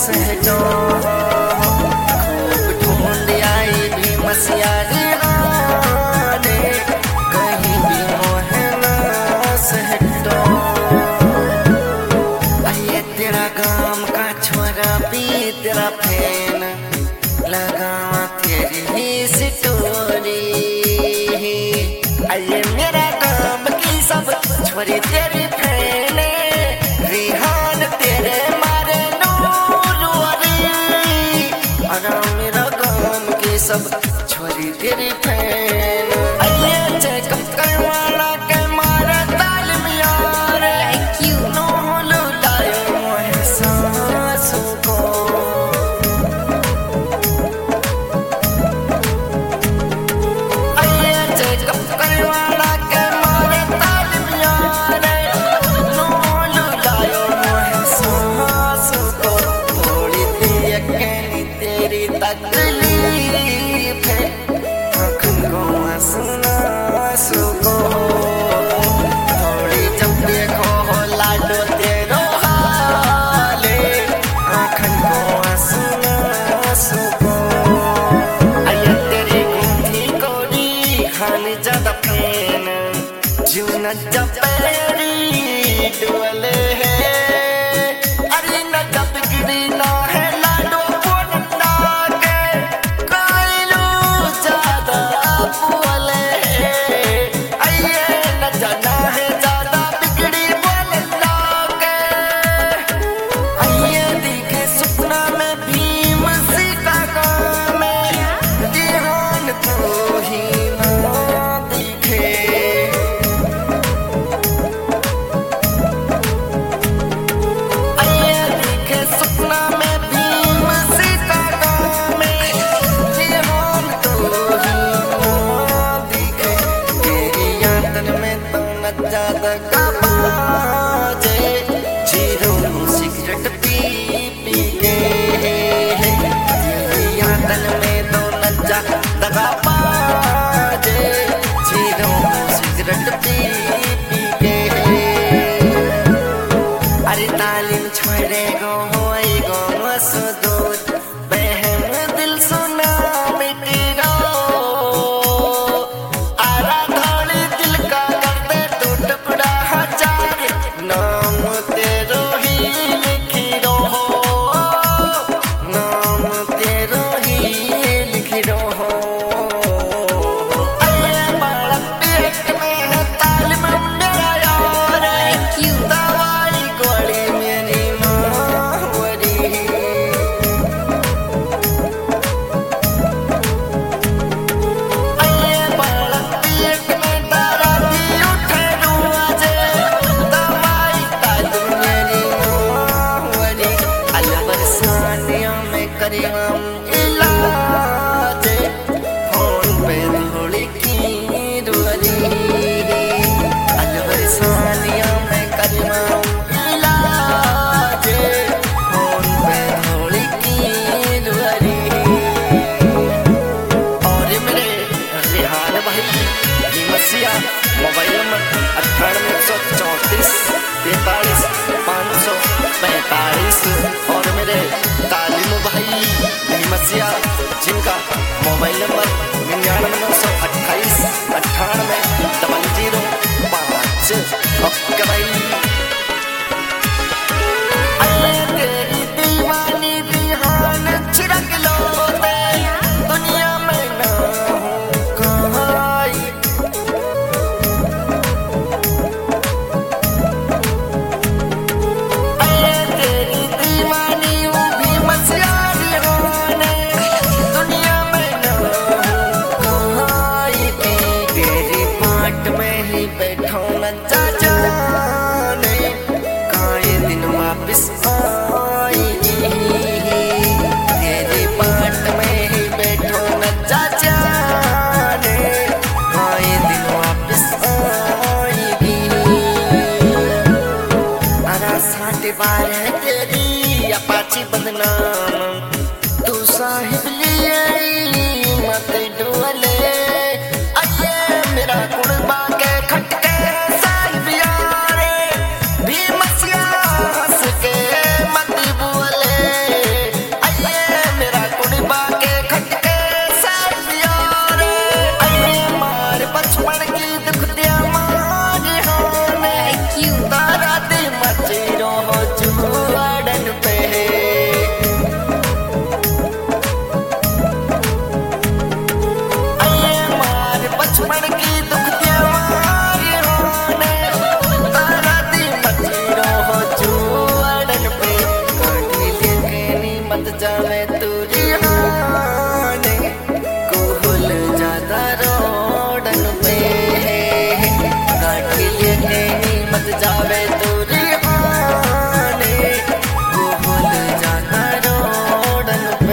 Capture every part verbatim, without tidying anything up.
सहजो खूब ढूंढ आई भी मसिया रिहाने कहीं भी मोहे ना सहजो। आइए तेरा गाम का छोरा भी तेरा फैन लगावा तेरी ही स्टोरी। आइए मेरा गाम की सब छोरी तेरी फैन रिहान तेरे मारे नूरी। और मेरा गाम की सब छोरी तेरी फैन आइए चेकअप करवाना के मारे तालिम यार नूल लायो मोहे सांसों को। आइए चेकअप करवाना के मारे तालिम यार नूल लायो मोहे सांसों को। थोड़ी सी अकेली तेरी तकलीफ है आँखों को आंसुना सुको। थोड़ी जब देखो हो लाडो तेरो हाले आँखों को आंसुना सुको। आइए तेरी गुंथी कोरी खाने ज्यादा फैन जीवन जब पैरी डुअले है अरे न जब गिरी ना है लाडो बोलना के कायलू ज्यादा बोले है। आइए न जाना है ज्यादा बिगड़ी बोलना के। आइए दिखे सपना में भीम सीता गाँव में ध्यान तो ही ना दिखे। आइए दिखे सपना में भीम सीता गाँव में ध्यान तो ही ना दिखे। तेरी यादन में तो न ज्यादा बाजे जीरो सिगरेट पी पी के। तेरी यादन में तो न ज्यादा बाजे जीरो सिगरेट पी पी के। अरे तालीम छोड़े गो होई गो मसदूद बहन दिल सुना मिटी रो। आरा धोली दिल का कर दे तू टुकड़ा हजार नाम तेरो ही लिखी रो। नाम तेरो ही लिखी रो। आइए बालक पेट में है तालीम मेरा यार दवाई गोली मेरी मावरी। आइए बालक पेट में तारा दी उठे रुआजे दवाई तालीम मेरी मावरी। अल्लाह बरसानियों में करीम इलाज फोन पे धोली की रुअली। अल्लाह बरसानियों में करीम इलाज फोन पे धोली की रुअली। और मेरे रिहान भाई मसिया मोबाइल नंबर अट्ठानवे एक सौ चौंतीस तैतालीस पाँच सौ पैंतालीस। और मेरे तालिम भाई मसिया जिनका मोबाइल नंबर निन्यानवे नौ सौ अट्ठाईस अट्ठानवे डबल जीरो पाँच। ओके भाई। आइए तेरी दीवानी रिहान छिड़क लो दे दुनिया में ना हूँ कहीं। आइए तेरी दीवानी वो भी मसिया रिहान दुनिया में ना हूँ कहीं। तेरी बाट में ही बैठो न जा जाने काए दिन वापिस आएगी। तेरी बाट में ही बैठो न जा जाने काए दिन वापिस आएगी। अरा साढ़े बार है तेरी अपाची बदनाम तू साहिब लिए मत डुअले। आइए मेरा कुड़बा के खटके साहिब यारे भी मसिया हंस के मत बोले। दूरी आने वो भूल जाना रोडन पे।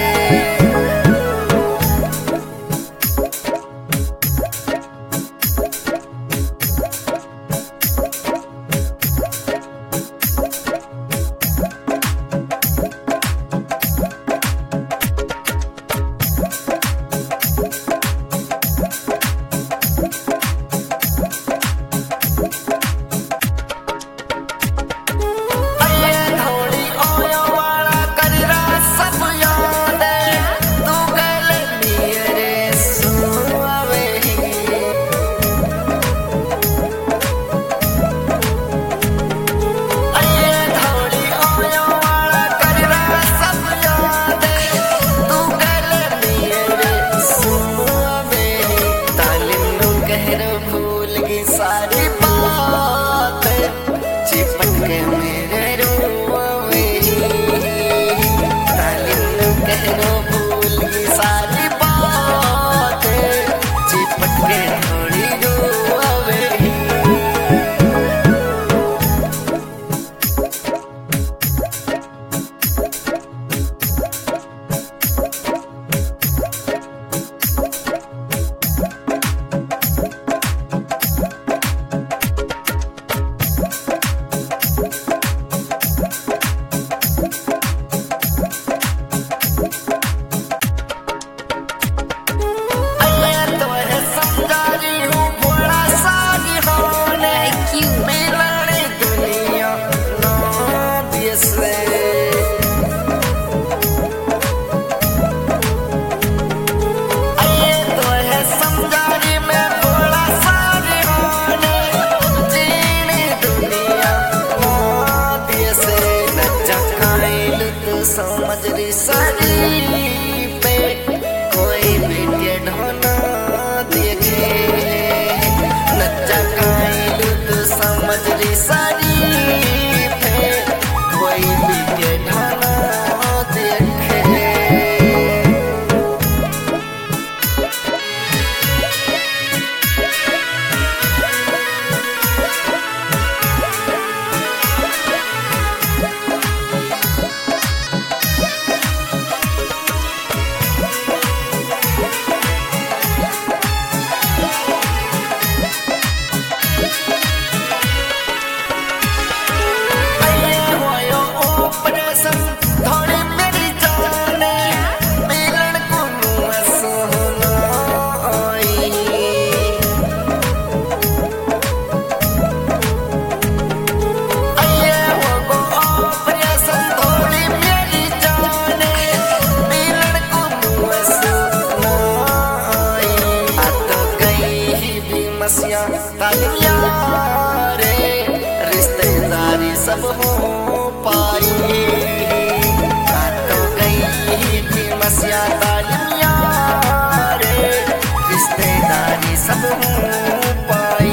सारी बात चिपक के मेरे रोवे तालिन कहरो भूल गई सारी बात चिपक के थोड़ी रोवे। समझ रही सारी पे कोई भी ढोना देखे नच्चा काइल तो समझ रही सारी पे कोई भी ढोना देखे। तालिया रे रिश्तेदारी सब हो पाई तो गई थी मसिया तालिया रे रिश्तेदारी सब हो पाई।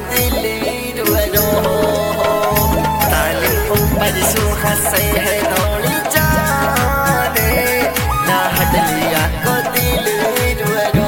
दिल रो तालिम ऊपर सुहा से है दौड़ी जाने ना हटलिया को दिल रो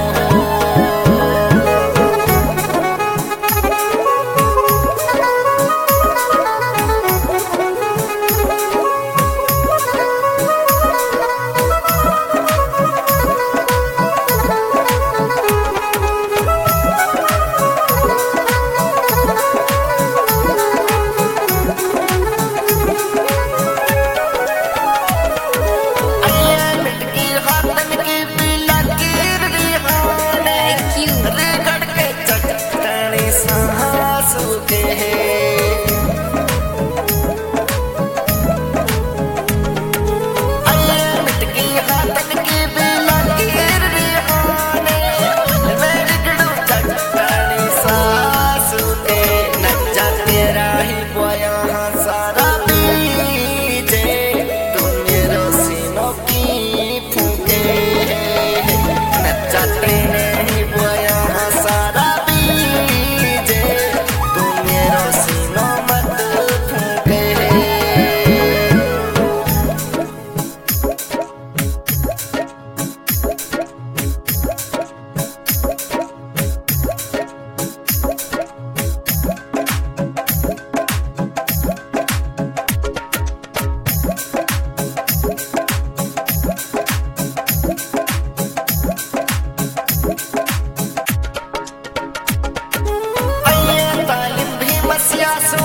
Yes,